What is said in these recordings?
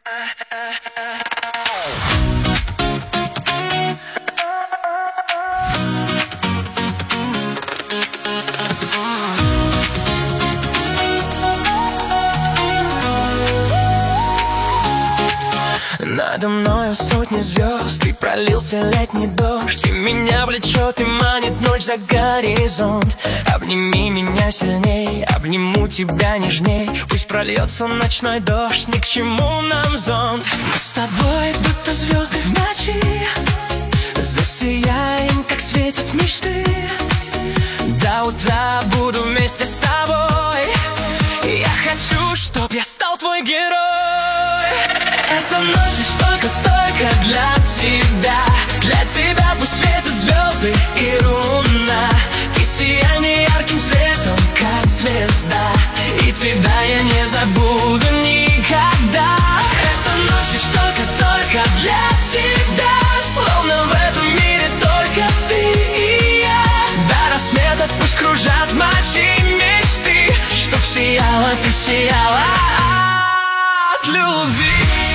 Надо мною сотни звезд, и пролился летний дождь, и меня влечет и манит ночь за горизонт. Обними меня сильней, обниму тебя нежней, пусть прольется ночной дождь, ни к чему нам зонт. Мы с тобой будто звезды в ночи, засияем, как светят мечты. До утра буду вместе с тобой, и я хочу, чтоб я стал твой герой. Эта ночь лишь только для тебя. Для тебя пусть светят звезды и луна. Ты сияй мне ярким светом, как звезда, и тебя я не забуду никогда. Эта ночь лишь только для тебя. Словно в этом мире только ты и я. До рассвета пусть кружат ночи мечты, чтоб сияла ты, сияла от любви.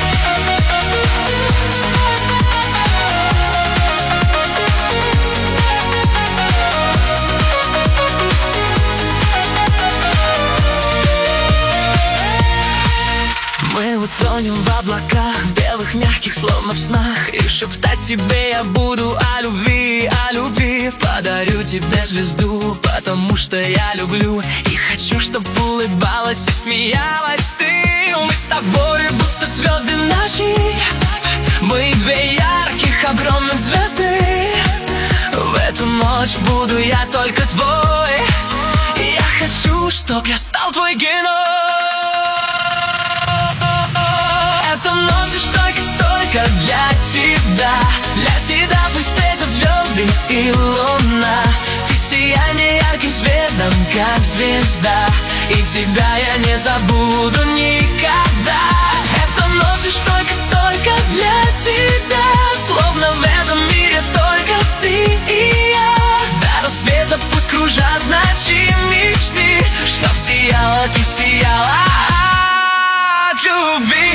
Мы утонем в облаках, в белых мягких, словно в снах, и шептать тебе я буду о любви, о любви. Подарю тебе звезду, потому что я люблю и хочу, чтоб улыбалась и смеялась ты. Мы с тобой будто звезды ночи, мы две ярких, огромных звезды. В эту ночь буду я только твой, и я хочу, чтоб я стал твой герой. Эта ночь лишь только для тебя. Для тебя пусть светят звезды и луна. Ты сияй мне ярким светом, как звезда, и тебя я не забуду никогда. Эта ночь лишь только для тебя. Словно в этом мире только ты и я. До рассвета пусть кружат ночи мечты, чтоб сияла ты, сияла от любви.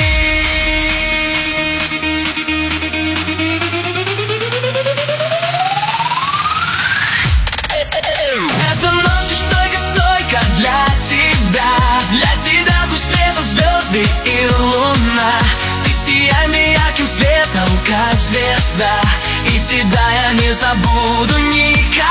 И луна, ты сияй мне ярким светом, как звезда, и тебя я не забуду никогда.